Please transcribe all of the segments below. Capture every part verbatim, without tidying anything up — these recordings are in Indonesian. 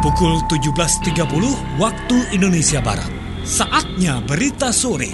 Pukul tujuh belas tiga puluh waktu Indonesia Barat. Saatnya berita sore.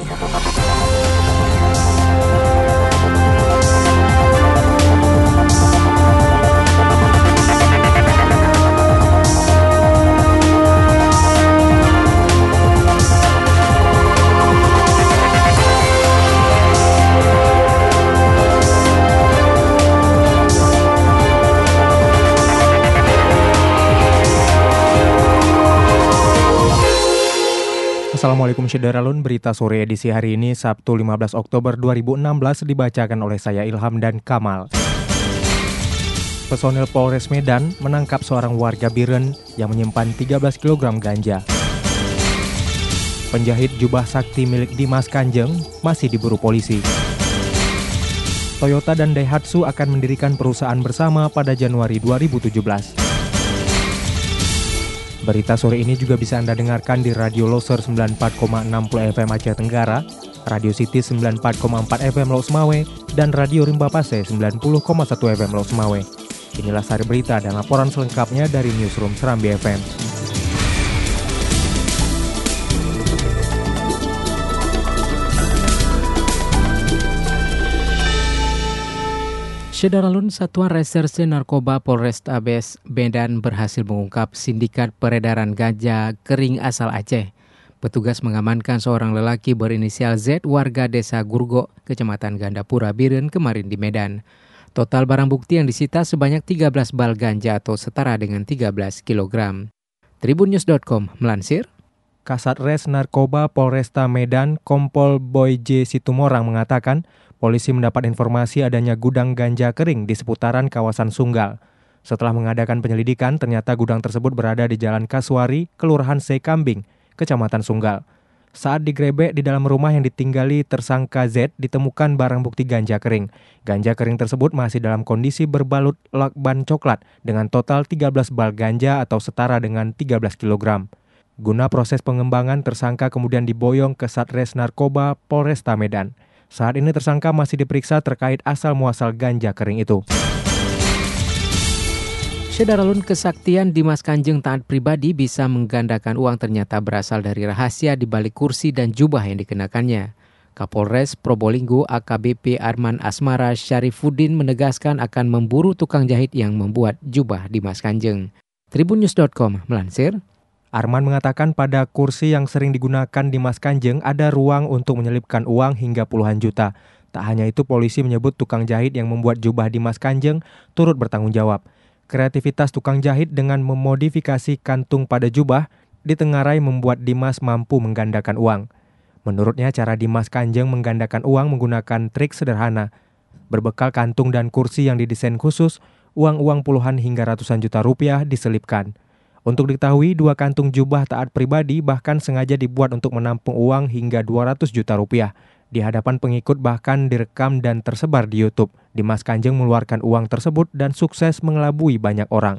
Assalamualaikum Syederalun, berita sore edisi hari ini Sabtu lima belas Oktober dua ribu enam belas dibacakan oleh saya Ilham dan Kamal. Personil Polres Medan menangkap seorang warga Biren yang menyimpan tiga belas kilogram ganja. Penjahit jubah sakti milik Dimas Kanjeng masih diburu polisi. Toyota dan Daihatsu akan mendirikan perusahaan bersama pada Januari dua ribu tujuh belas. Berita sore ini juga bisa Anda dengarkan di Radio Loser sembilan puluh empat koma enam F M Aceh Tenggara, Radio City sembilan puluh empat koma empat F M Laut Semawe, dan Radio Rimba Pase sembilan puluh koma satu F M Laut Semawe. Inilah sari berita dan laporan selengkapnya dari Newsroom Serambi F M. Syederalun, Satuan Reserse Narkoba Polrestabes Medan berhasil mengungkap sindikat peredaran ganja kering asal Aceh. Petugas mengamankan seorang lelaki berinisial Z warga desa Gurgo, Kecamatan Gandapura, Biren kemarin di Medan. Total barang bukti yang disita sebanyak tiga belas bal ganja atau setara dengan tiga belas kilogram. Tribunnews dot com melansir. Kasat Res Narkoba Polresta Medan, Kompol Boy J. Situmorang mengatakan, polisi mendapat informasi adanya gudang ganja kering di seputaran kawasan Sunggal. Setelah mengadakan penyelidikan, ternyata gudang tersebut berada di Jalan Kasuari, Kelurahan Sekambing, Kecamatan Sunggal. Saat digrebek di dalam rumah yang ditinggali tersangka Z, ditemukan barang bukti ganja kering. Ganja kering tersebut masih dalam kondisi berbalut lakban coklat dengan total tiga belas bal ganja atau setara dengan tiga belas kilogram. Guna proses pengembangan, tersangka kemudian diboyong ke Satres Narkoba Polresta Medan. Saat ini tersangka masih diperiksa terkait asal-muasal ganja kering itu. Syederalun, kesaktian Dimas Kanjeng taat pribadi bisa menggandakan uang ternyata berasal dari rahasia di balik kursi dan jubah yang dikenakannya. Kapolres Probolinggo A K B P Arman Asmara Syarifuddin menegaskan akan memburu tukang jahit yang membuat jubah Dimas Kanjeng. Tribunnews dot com melansir. Arman mengatakan pada kursi yang sering digunakan Dimas Kanjeng ada ruang untuk menyelipkan uang hingga puluhan juta. Tak hanya itu, polisi menyebut tukang jahit yang membuat jubah Dimas Kanjeng turut bertanggung jawab. Kreativitas tukang jahit dengan memodifikasi kantung pada jubah ditengarai membuat Dimas mampu menggandakan uang. Menurutnya, cara Dimas Kanjeng menggandakan uang menggunakan trik sederhana. Berbekal kantung dan kursi yang didesain khusus, uang-uang puluhan hingga ratusan juta rupiah diselipkan. Untuk diketahui, dua kantung jubah taat pribadi bahkan sengaja dibuat untuk menampung uang hingga dua ratus juta rupiah. Di hadapan pengikut bahkan direkam dan tersebar di YouTube. Dimas Kanjeng mengeluarkan uang tersebut dan sukses mengelabui banyak orang.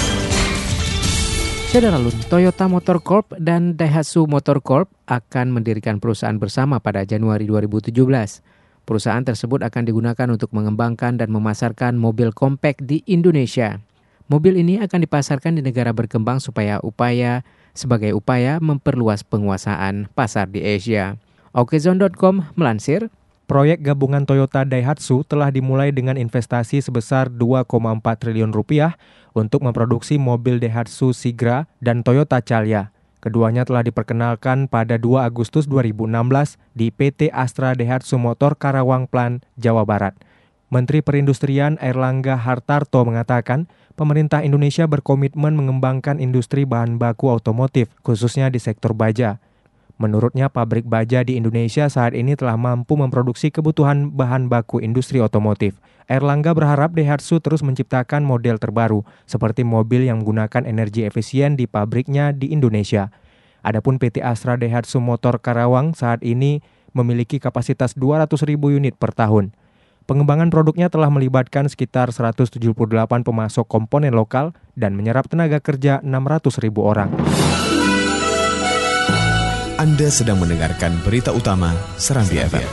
Syederalun, Toyota Motor Corp dan Daihatsu Motor Corp akan mendirikan perusahaan bersama pada Januari dua ribu tujuh belas. Perusahaan tersebut akan digunakan untuk mengembangkan dan memasarkan mobil compact di Indonesia. Mobil ini akan dipasarkan di negara berkembang supaya upaya sebagai upaya memperluas penguasaan pasar di Asia. Okezone dot com melansir. Proyek gabungan Toyota Daihatsu telah dimulai dengan investasi sebesar dua koma empat triliun rupiah untuk memproduksi mobil Daihatsu Sigra dan Toyota Calya. Keduanya telah diperkenalkan pada dua Agustus dua ribu enam belas di P T Astra Daihatsu Motor Karawang Plan, Jawa Barat. Menteri Perindustrian Airlangga Hartarto mengatakan, pemerintah Indonesia berkomitmen mengembangkan industri bahan baku otomotif, khususnya di sektor baja. Menurutnya, pabrik baja di Indonesia saat ini telah mampu memproduksi kebutuhan bahan baku industri otomotif. Airlangga berharap Daihatsu terus menciptakan model terbaru, seperti mobil yang menggunakan energi efisien di pabriknya di Indonesia. Adapun P T Astra Daihatsu Motor Karawang saat ini memiliki kapasitas dua ratus ribu unit per tahun. Pengembangan produknya telah melibatkan sekitar seratus tujuh puluh delapan pemasok komponen lokal dan menyerap tenaga kerja enam ratus ribu orang. Anda sedang mendengarkan berita utama Serambi F M.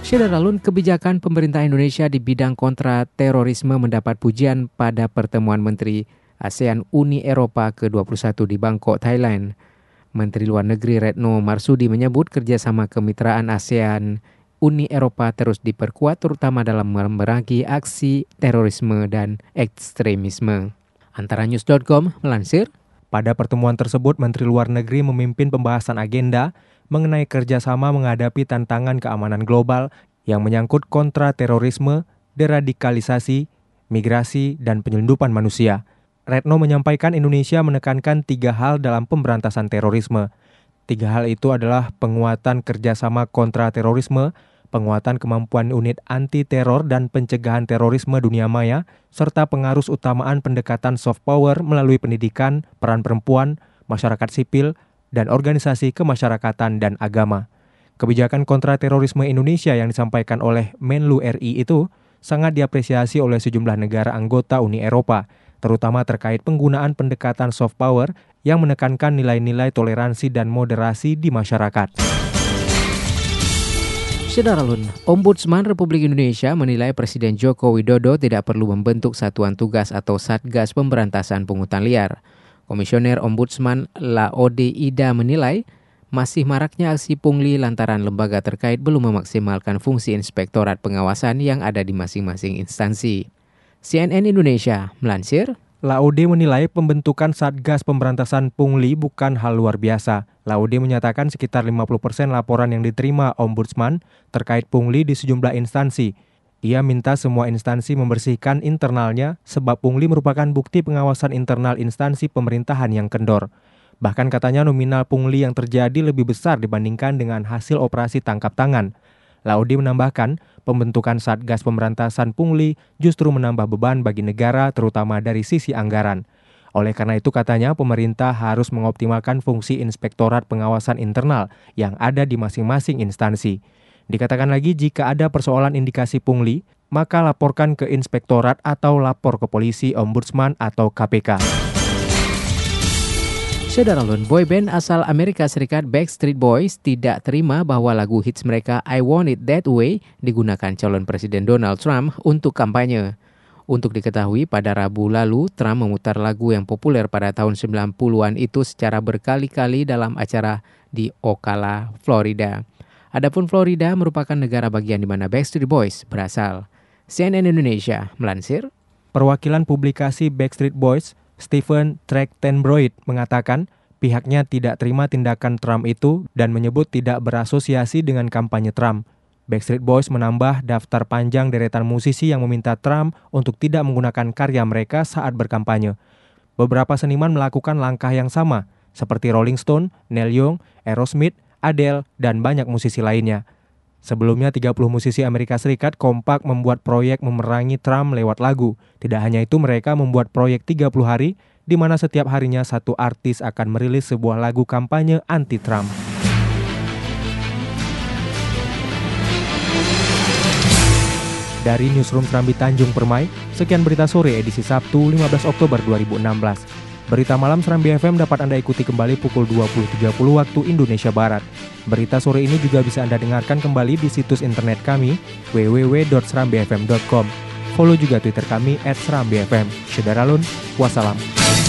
Sederalun, kebijakan pemerintah Indonesia di bidang kontra terorisme mendapat pujian pada pertemuan Menteri ASEAN Uni Eropa ke dua puluh satu di Bangkok, Thailand. Menteri Luar Negeri Retno Marsudi menyebut kerjasama kemitraan ASEAN Uni Eropa terus diperkuat terutama dalam memerangi aksi terorisme dan ekstremisme. Antara news dot com melansir, pada pertemuan tersebut Menteri Luar Negeri memimpin pembahasan agenda mengenai kerjasama menghadapi tantangan keamanan global yang menyangkut kontra terorisme, deradikalisasi, migrasi, dan penyelundupan manusia. Retno menyampaikan Indonesia menekankan tiga hal dalam pemberantasan terorisme. Tiga hal itu adalah penguatan kerjasama kontra terorisme, penguatan kemampuan unit anti-teror dan pencegahan terorisme dunia maya, serta pengarus utamaan pendekatan soft power melalui pendidikan, peran perempuan, masyarakat sipil, dan organisasi kemasyarakatan dan agama. Kebijakan kontra terorisme Indonesia yang disampaikan oleh Menlu R I itu sangat diapresiasi oleh sejumlah negara anggota Uni Eropa, terutama terkait penggunaan pendekatan soft power yang menekankan nilai-nilai toleransi dan moderasi di masyarakat. Sederalun, Ombudsman Republik Indonesia menilai Presiden Joko Widodo tidak perlu membentuk satuan tugas atau Satgas Pemberantasan Pungutan Liar. Komisioner Ombudsman Laode Ida menilai masih maraknya aksi pungli lantaran lembaga terkait belum memaksimalkan fungsi inspektorat pengawasan yang ada di masing-masing instansi. C N N Indonesia melansir, Laode menilai pembentukan Satgas Pemberantasan Pungli bukan hal luar biasa. Laode menyatakan sekitar lima puluh persen laporan yang diterima Ombudsman terkait pungli di sejumlah instansi. Ia minta semua instansi membersihkan internalnya sebab pungli merupakan bukti pengawasan internal instansi pemerintahan yang kendor. Bahkan katanya nominal pungli yang terjadi lebih besar dibandingkan dengan hasil operasi tangkap tangan. Laode menambahkan, pembentukan Satgas Pemberantasan Pungli justru menambah beban bagi negara terutama dari sisi anggaran. Oleh karena itu katanya pemerintah harus mengoptimalkan fungsi inspektorat pengawasan internal yang ada di masing-masing instansi. Dikatakan lagi jika ada persoalan indikasi pungli, maka laporkan ke inspektorat atau lapor ke polisi, ombudsman, atau K P K. Sederalun, boyband asal Amerika Serikat Backstreet Boys tidak terima bahwa lagu hits mereka I Want It That Way digunakan calon Presiden Donald Trump untuk kampanye. Untuk diketahui, pada Rabu lalu, Trump memutar lagu yang populer pada tahun sembilan puluhan itu secara berkali-kali dalam acara di Ocala, Florida. Adapun Florida merupakan negara bagian di mana Backstreet Boys berasal. C N N Indonesia melansir, perwakilan publikasi Backstreet Boys, Stephen Trachtenbrot, mengatakan pihaknya tidak terima tindakan Trump itu dan menyebut tidak berasosiasi dengan kampanye Trump. Backstreet Boys menambah daftar panjang deretan musisi yang meminta Trump untuk tidak menggunakan karya mereka saat berkampanye. Beberapa seniman melakukan langkah yang sama, seperti Rolling Stone, Neil Young, Aerosmith, Adele, dan banyak musisi lainnya. Sebelumnya, tiga puluh musisi Amerika Serikat kompak membuat proyek memerangi Trump lewat lagu. Tidak hanya itu, mereka membuat proyek tiga puluh hari, di mana setiap harinya satu artis akan merilis sebuah lagu kampanye anti-Trump. Dari Newsroom Serambi Tanjung Permai, sekian berita sore edisi Sabtu lima belas Oktober dua ribu enam belas. Berita malam Serambi F M dapat Anda ikuti kembali pukul dua puluh tiga puluh waktu Indonesia Barat. Berita sore ini juga bisa Anda dengarkan kembali di situs internet kami w w w dot serambi f m dot com. Follow juga Twitter kami at serambi f m. Sederalun, wassalam.